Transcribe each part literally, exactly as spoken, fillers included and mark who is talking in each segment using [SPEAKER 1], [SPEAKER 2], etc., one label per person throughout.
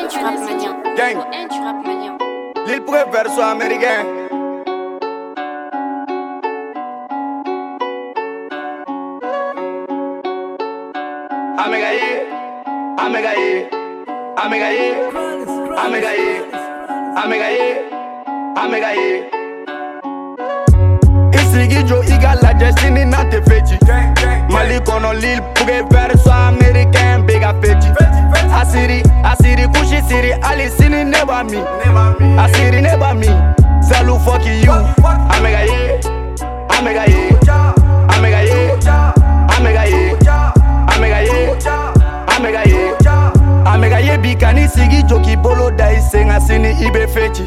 [SPEAKER 1] du rap mania.
[SPEAKER 2] Gang.
[SPEAKER 1] O N du rap mania.
[SPEAKER 2] L'île préfère soit américain. Amega ye, Amega ye, Amega ye, Amega ye, Amega ye, Amega ye. Isigi jo iga la destiny na te feti. Mali kono l'île préfère soit américain, bega feti. Asiri, asiri kushi siri, ali sini never me. Asiri never me. Salu fuck you. Amega ye, Amega ye, Amega ye, Amega ye, Amega ye, Amega ye, Amega ye bikani sigi joki bolo dai senga sini ibe feti.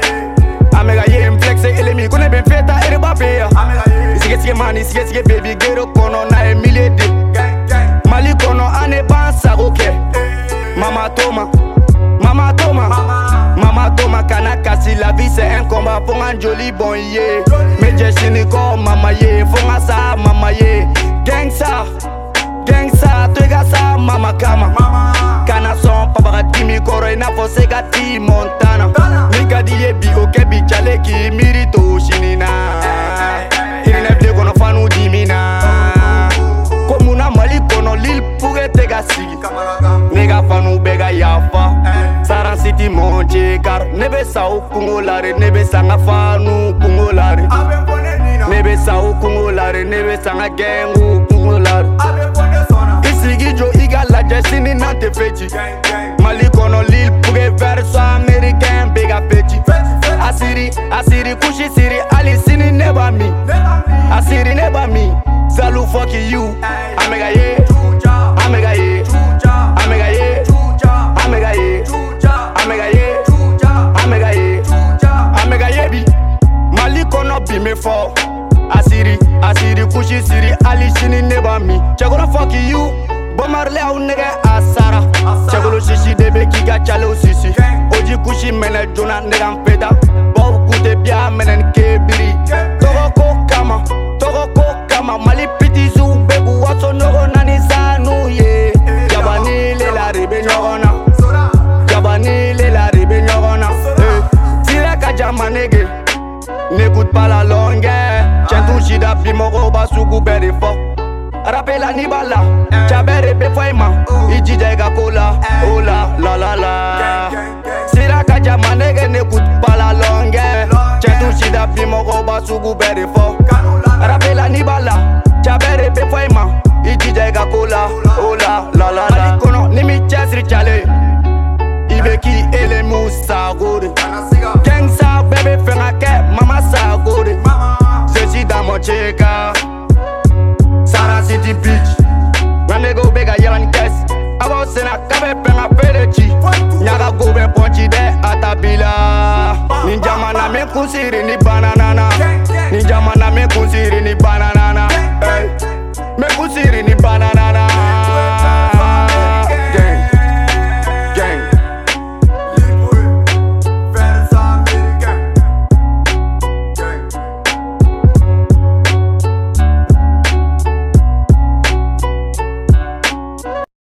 [SPEAKER 2] Amega ye mflexe elemi kone ben feta ere bape ya. Sige sige mani sige sige baby gero kono na emile de. Mali kono ane bansa oke. Mama Toma, Mama Toma, Mama Toma kanakasi la vie c'est un combat pour un joli bon ye. Mais j'ai chini comme mama ye, fonga sa mama ye. Gang sa, gang sa, twega sa mama kama. Kana son papa timi koro ina fose gati Montana. Nika diye bi oke bi chale ki mirito shinina. Irine ble kono fanu dimina. Komuna mali kono l'île pourrait te gasigi. Nega fanu bega yafa. Saran city monje kar. Nebe sa o kungolare, nebe sanga fanu kungolare. Nebe sa o kungolare, nebe sanga gengu kungolare. Isigi jo iga la destiny na te feti. Mali kono l'île préfère soit américain bega feti. Asiri, asiri kushi siri, ali sini never me. Asiri never me. Salu fuck you. Amega ye, Amega ye, Amega ye, Amega ye, Amega ye, Amega ye, Amega ye bi. Mali kono bi me fo. Asiri, asiri kushi siri, ali sini never me. Chagolo fuck you. Bomarle au nege asara. Chagolo shishi debe kiga chale o sisi. Oji kushi mene jona nega mpeda. Bob kute bia menen kebiri. Toko kama, toko kama. Mali piti zu begu waso nogo nani sanu ye. Jabani le la ribe nyogona. Jabani le la ribe nyogona. Tire ka jama nege. N'écoute pas la longue. Tiens tout shida bimoro basugu beri fo. Rappel à Nibala, Chabere Befoima, Ijija Kola, oh la la la la. Siraka Jamanege n'écoute pas la longue. Chetou Shida Pimoro Basugu Berifo. Rappel à Nibala, Chabere Befoima, Ijija Kola, oh la la la la. Kono Nimi Chesri Chale, Ibeki Ele Moussa Gode. Gangsa bébé Fengake, Mama Sagode. Ceci dans mon cheka. Saran City Beach. When they go bega yalan kes. Abo sena kabe penga perechi. Nyaga go be ponchi de atabila. Ninja mana me kusiri ni banana. Ninja mana me kusiri ni banana. Hey. Me kusiri ni banana.